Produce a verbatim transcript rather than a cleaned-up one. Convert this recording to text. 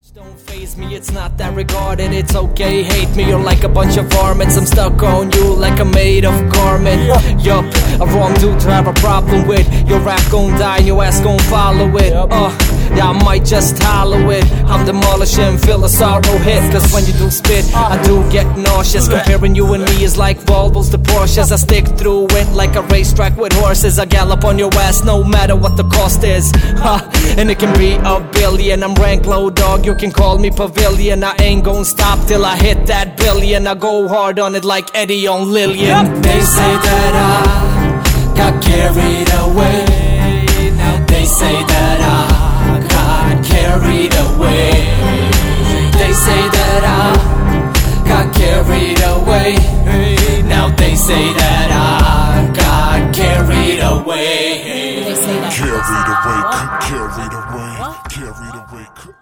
Don't faze me, it's not that regarded. It's okay, hate me, you're like a bunch of varmints. I'm stuck on you like I'm made of garment. Yup, a wrong dude to have a problem with. Your rap gon' die and your ass gon' follow it. Uh, yeah, I might just hollow it. I'm demolishing, feel a sorrow hit. Cause when you do spit, I do get nauseous. Comparing you and me is like Volvos to Porsches. I stick through it like a racetrack with horses. I gallop on your ass no matter what the cost is. Huh, and it can be a billion. I'm rank low, dog, you can call me Pavilion. I ain't gon' stop till I hit that billion. I go hard on it like Eddie on Lillian. They say that I got carried away. Now they say that I got carried away. They say that I got carried away. Now they say that I got carried away. They say that Carried away, carried away, carried away.